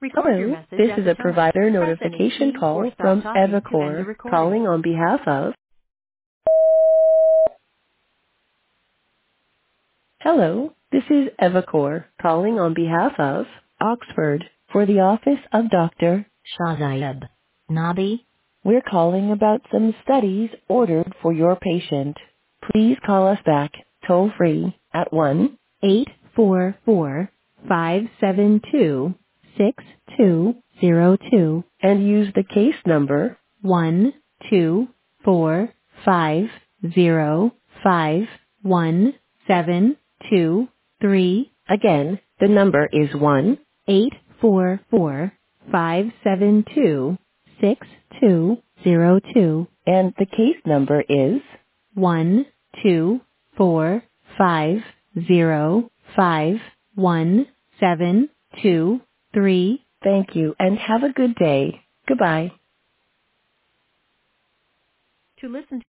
Hello, this is a provider notification call from Evacor, calling on behalf of... Hello, this is Evacor, calling on behalf of Oxford, for the office of Dr. Shazayeb Nabi. We're calling about some studies ordered for your patient. Please call us back, toll free, at 1-844-572-6202 and use the case number 124505173. Again, the number is 1-844-572-6202 and the case number is 124505173. Thank you and have a good day. Goodbye.